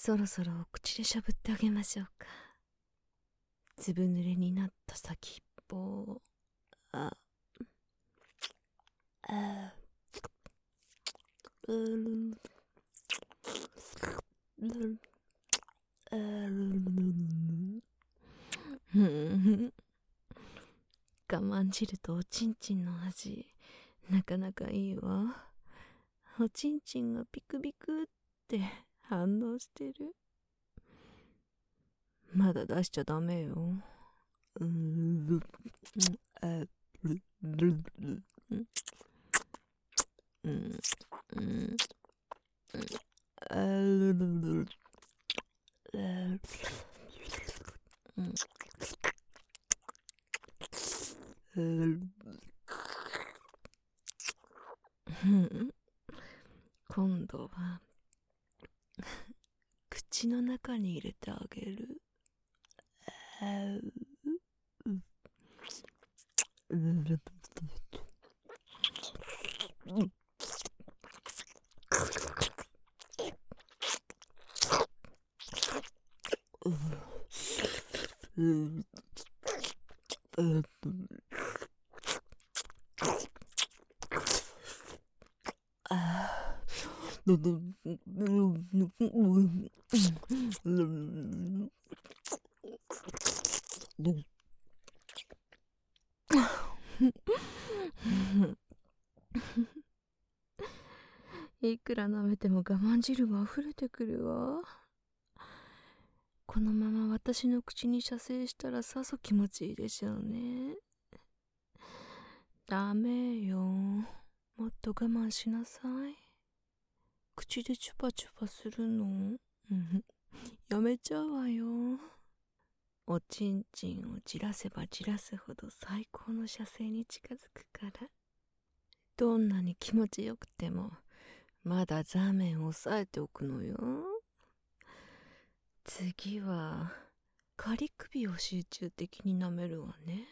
そろそろお口でしゃぶってあげましょうか。ずぶ濡れになった先っぽを。我慢汁とおちんちんの味、なかなかいいわ。おちんちんがピクピクって反応してる。まだ出しちゃダメよ。今度は口の中に入れてあげる。いくら舐めても我慢汁が溢れてくるわ。このまま私の口に射精したらさぞ気持ちいいでしょうね。ダメよ。もっと我慢しなさい。口でチュパチュパするのやめちゃうわよ。おちんちんをじらせばじらすほど最高の射精に近づくから。どんなに気持ちよくてもまだ座面を押さえておくのよ。次は仮首を集中的に舐めるわね。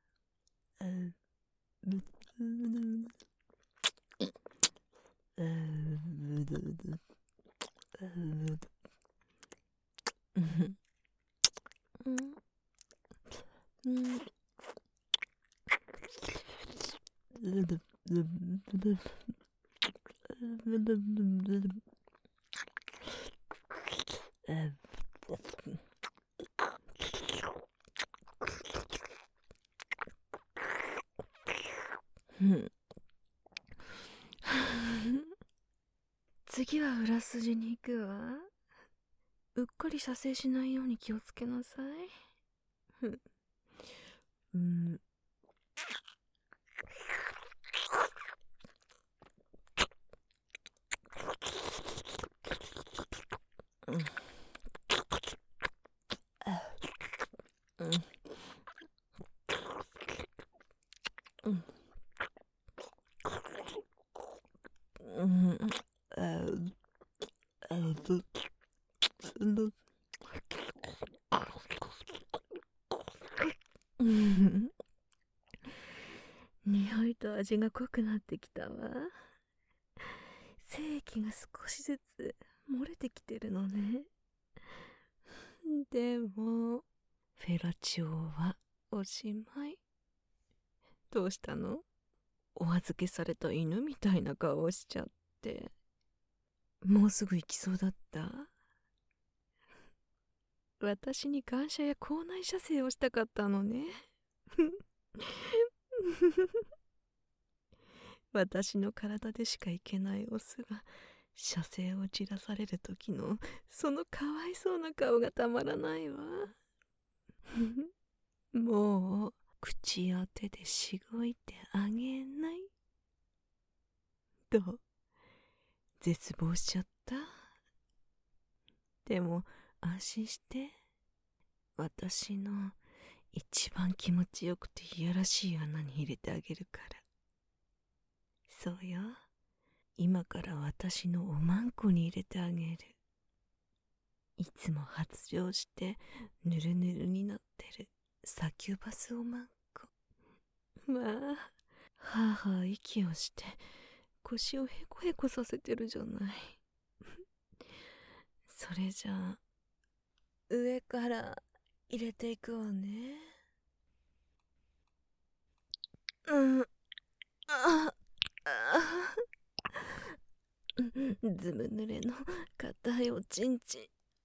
次は裏筋に行くわ。うっかり射精しないように気をつけなさい。匂いと味が濃くなってきたわ。精液が少しずつ漏れてきてるのね。でもフェラチオはおしまい。どうしたの？お預けされた犬みたいな顔をしちゃって。もうすぐ行きそうだった？私に感謝や口内射精をしたかったのね。私の体でしか行けないオスが射精をじらされる時のそのかわいそうな顔がたまらないわ。もう口や手でしごいてあげない？どう？絶望しちゃった？でも安心して。私の一番気持ちよくていやらしい穴に入れてあげるから。そうよ。今から私のおまんこに入れてあげる。いつも発情してぬるぬるになってるサキュバスおまんこ。まあ、はあはあ息をして腰をへこへこさせてるじゃない。 それじゃあ上から入れていくわね。ああずぶ濡れの硬いおちんちん、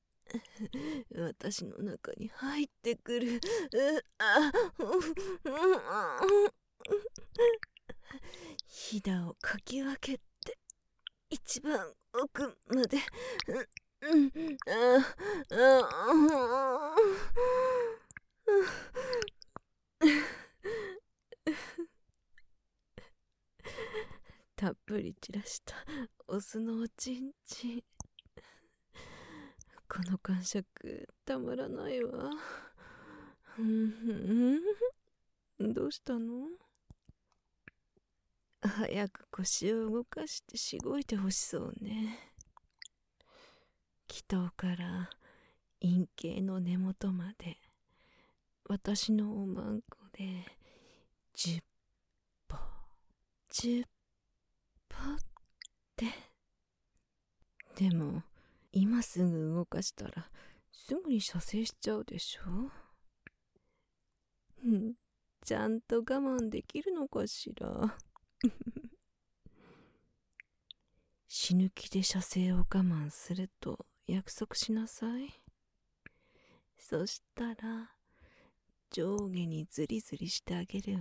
私の中に入ってくる。ひだをかき分けて一番奥まで。たっぷり散らしたオスのおちんちん、この感触たまらないわ。どうしたの？早く腰を動かしてしごいてほしそうね。気頭から陰茎の根元まで私のおまんこで10歩10歩って。でも今すぐ動かしたらすぐに射精しちゃうでしょ。ちゃんと我慢できるのかしら。死ぬ気で射精を我慢すると約束しなさい。そしたら上下にズリズリしてあげるわ。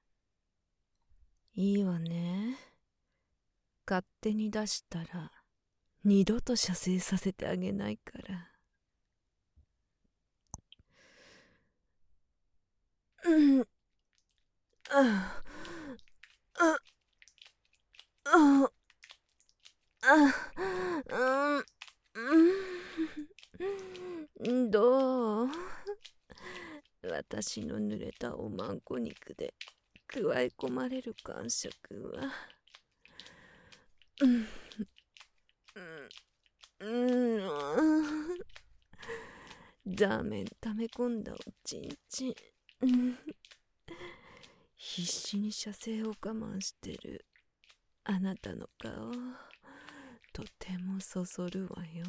いいわね。勝手に出したら二度と射精させてあげないから。どう？私の濡れたおまんこ肉で加え込まれる感触は。ザーメン溜め込んだおちんちん。必死に射精を我慢してるあなたの顔、とてもそそるわよ。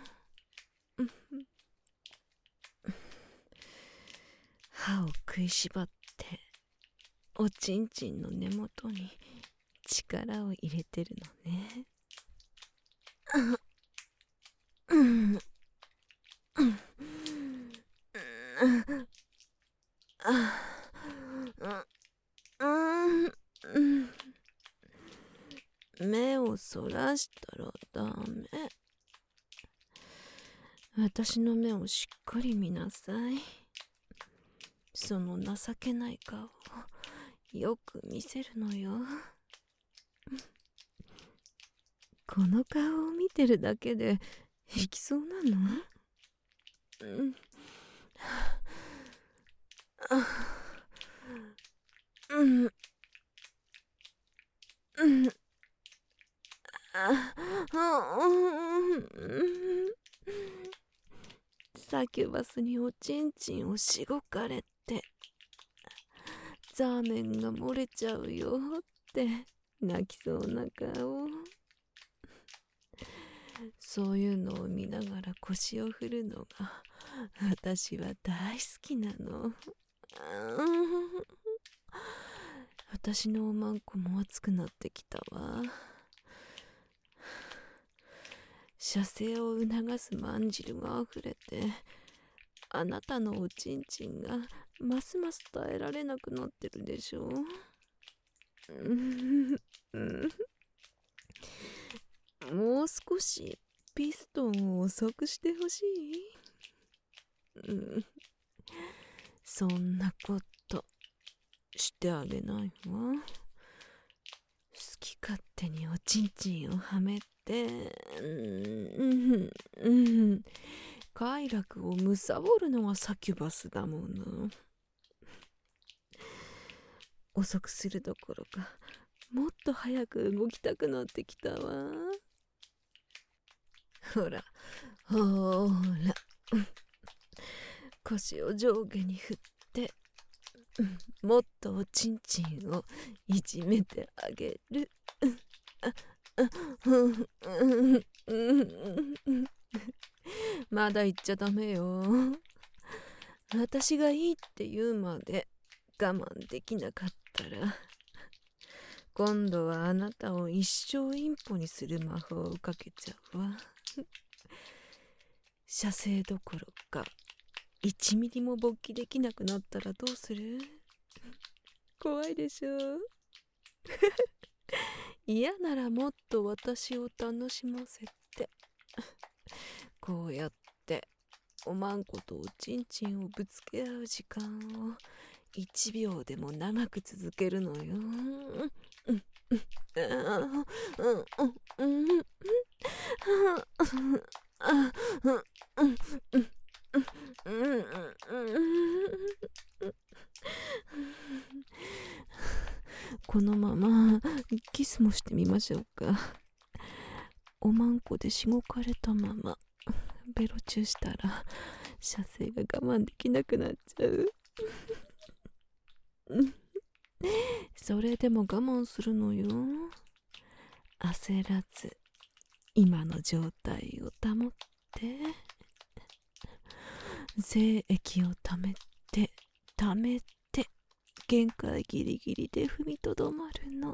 歯を食いしばっておちんちんの根元に力を入れてるのね。目をそらしたらダメ。私の目をしっかり見なさい。その情けない顔をよく見せるのよ。この顔を見てるだけで引きそうなの？サキュバスにおちんちんをしごかれて、ザーメンが漏れちゃうよって泣きそうな顔。そういうのを見ながら腰を振るのが私は大好きなの。私のおまんこも熱くなってきたわ。射精を促すまんじるがあふれて、あなたのおちんちんがますます耐えられなくなってるでしょ。もう少しピストンを遅くしてほしい？そんなことしてあげないわ。好き勝手におちんちんをはめて、快楽をむさぼるのがサキュバスだもの。遅くするどころかもっと早く動きたくなってきたわ。ほらほら、腰を上下に振って、もっとおちんちんをいじめてあげる。 まだ言っちゃダメよ。私がいいって言うまで我慢できなかったら、今度はあなたを一生インポにする魔法をかけちゃうわ。射精どころか1ミリも勃起できなくなったらどうする？怖いでしょ。嫌ならもっと私を楽しませて。こうやっておまんことおちんちんをぶつけ合う時間を1秒でも長く続けるのよ。このままキスもしてみましょうか。おまんこでしごかれたままベロチューしたら射精が我慢できなくなっちゃう。それでも我慢するのよ。焦らず今の状態を保って、精液をためて限界ギリギリで踏みとどまるの。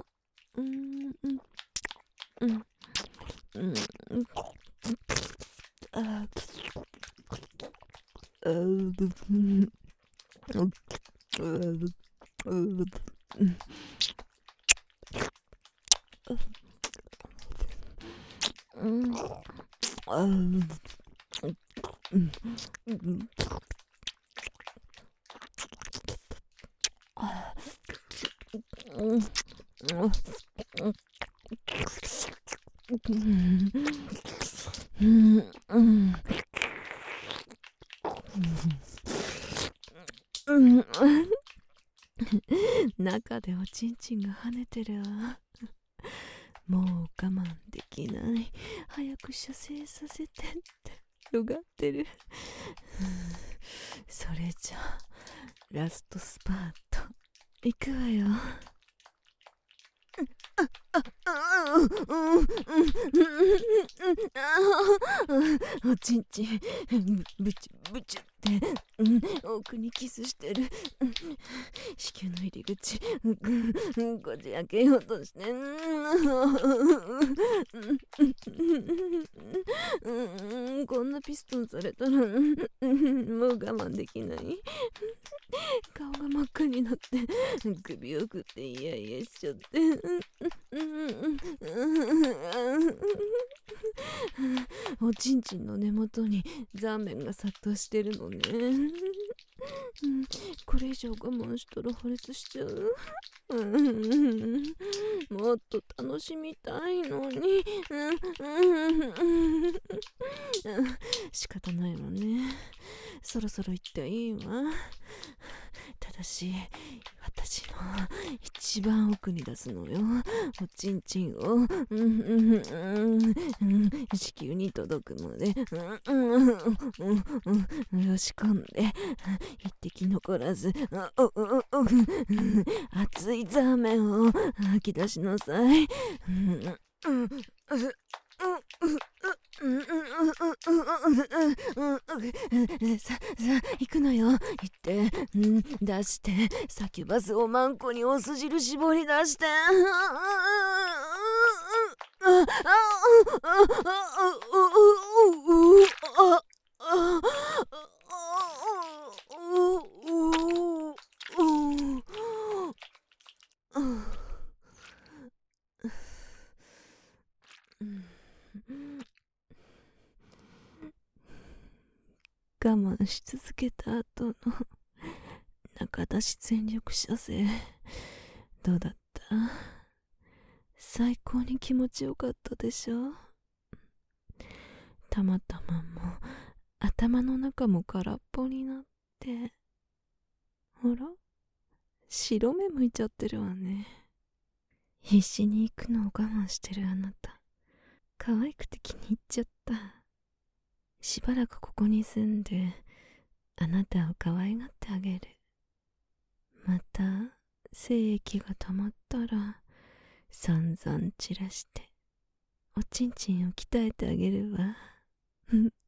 中でおちんちんが跳ねてるわ。もう我慢できない。早く射精させてってよがってる。それじゃラストスパートいくわよ。おちんちんブチュブチュって奥にキスしてる。子宮の入り口こじ開けようとしてこんなピストンされたらもう我慢できない。顔が真っ赤になって首を振ってイヤイヤしちゃっておちんちんの根元にザーメンが殺到してるのね。これ以上我慢したら破裂しちゃう。もっと楽しみたいのに。仕方ないわね。そろそろ行っていいわ。ただし私の一番奥に出すのよ。おちんちんを子宮に届くまで押し込んで一滴残らず熱いザーメンを吐き出しなさい。さあ行くのよ。行って出してサキュバスをマンコにお酢汁絞り出して我慢し続けた後の中出し全力射精どうだった？最高に気持ちよかったでしょ。たまたまも頭の中も空っぽになって、ほら白目向いちゃってるわね。必死に行くのを我慢してるあなた、可愛くて気に入っちゃった。しばらくここに住んであなたを可愛がってあげる。また精液が溜まったら散々散らしておちんちんを鍛えてあげるわ。